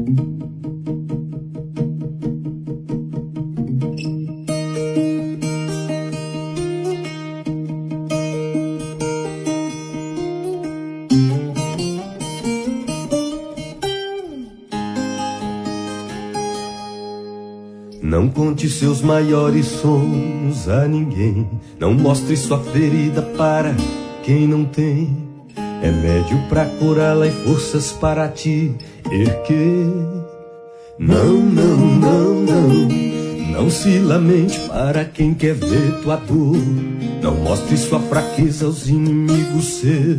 Não conte seus maiores sonhos a ninguém. Não mostre sua ferida para quem não tem remédio pra curá-la e forças para te erguer. Não, não, não, não. Não se lamente para quem quer ver tua dor. Não mostre sua fraqueza aos inimigos seus.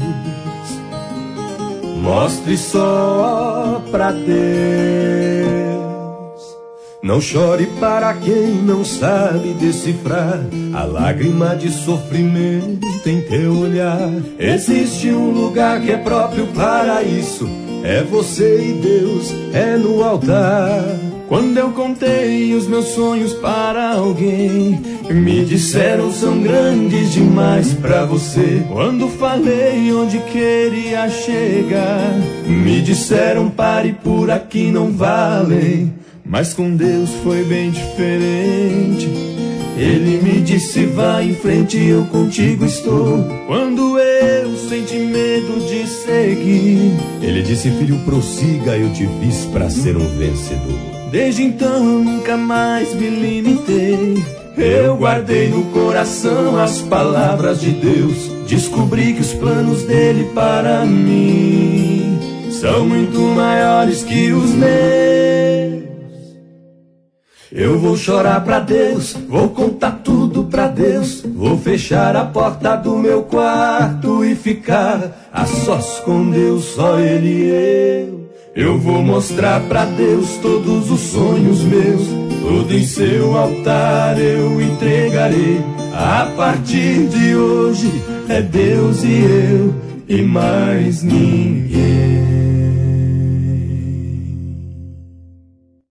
Mostre só pra Deus. Não chore para quem não sabe decifrar a lágrima de sofrimento em teu olhar. Existe um lugar que é próprio para isso. É você e Deus, é no altar. Quando eu contei os meus sonhos para alguém, me disseram são grandes demais pra você. Quando falei onde queria chegar, me disseram pare por aqui, não vale. Mas com Deus foi bem diferente. Ele me disse vá em frente, eu contigo estou. Quando eu senti medo de seguir, Ele disse filho prossiga, eu te fiz pra ser um vencedor. Desde então nunca mais me limitei. Eu guardei no coração as palavras de Deus. Descobri que os planos dele para mim são muito maiores que os meus. Eu vou chorar pra Deus, vou contar tudo pra Deus. Vou fechar a porta do meu quarto e ficar a sós com Deus, só Ele e eu. Eu vou mostrar pra Deus todos os sonhos meus. Tudo em seu altar eu entregarei. A partir de hoje é Deus e eu e mais ninguém.